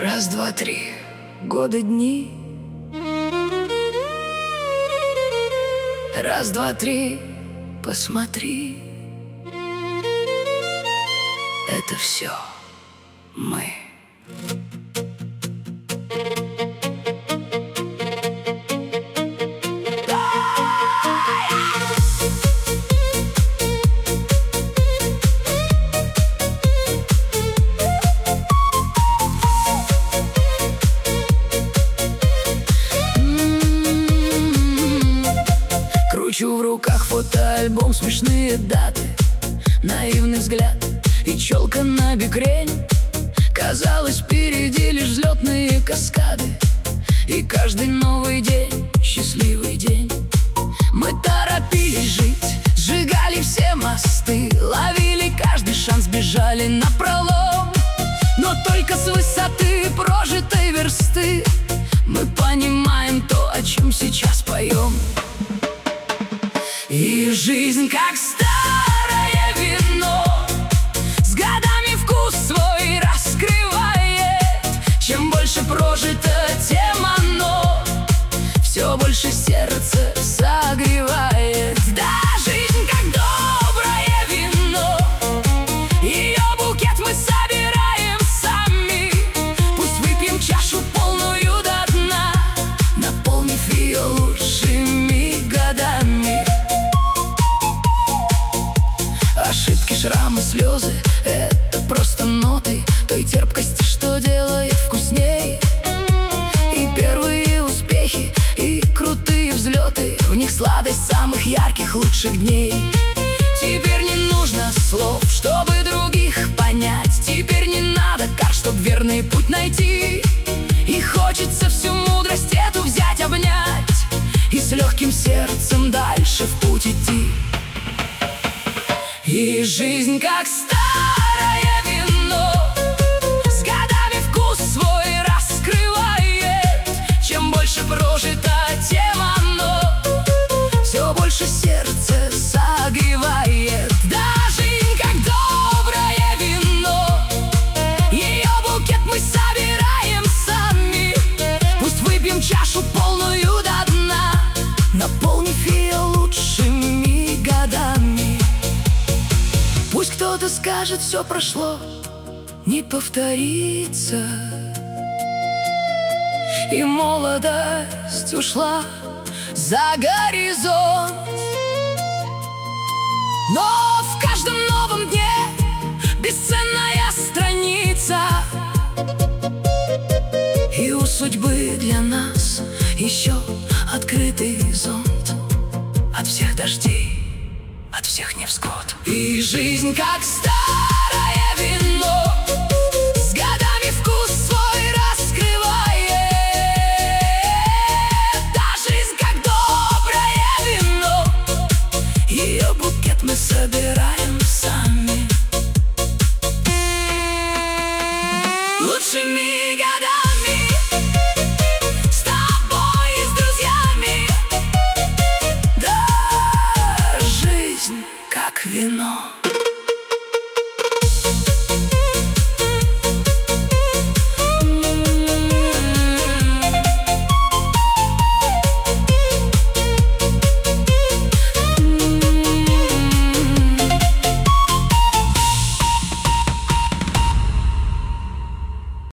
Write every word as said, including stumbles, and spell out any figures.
Раз, два, три, годы, дни. Раз, два, три, посмотри. Это все мы. Кручу в руках фотоальбом, смешные даты, наивный взгляд и челка на бикрень. Казалось, впереди лишь взлетные каскады, и каждый новый день — счастливый день. Мы торопились жить, сжигали все мосты, ловили каждый шанс, бежали напролом. Но только с высоты прожитой версты мы понимаем то, о чем сейчас поем. И жизнь как старое вино, с годами вкус свой раскрывает. Чем больше прожито, тем оно все больше сердце согревает. Да, жизнь как доброе вино, ее букет мы собираем сами. Пусть выпьем чашу полную до дна, наполнив ее лучшими годами. Ошибки, шрамы, слезы — это просто ноты той терпкости, что делает вкусней. И первые успехи, и крутые взлеты, в них сладость самых ярких, лучших дней. Теперь не нужно слов, чтобы других понять. Теперь не надо карт, чтоб верный путь найти. И хочется всю мудрость эту взять, обнять и с легким сердцем дальше в путь идти. И жизнь как старое вино, с годами вкус свой раскрывает. Чем больше прожито, тем оно все больше сердце согревает. Да, жизнь как доброе вино, ее букет мы собираем сами. Пусть выпьем чашу полную до дна, наполнив ее лучшими годами. Пусть кто-то скажет, все прошло, не повторится, и молодость ушла за горизонт. Но в каждом новом дне бесценная страница, и у судьбы для нас еще открытый зонт от всех дождей, от всех невзгод. И жизнь как старое вино, с годами вкус свой раскрывает. Да, жизнь как доброе вино, ее букет мы собираем сами. Лучшими годами с тобой и с друзьями. Да, жизнь как вино.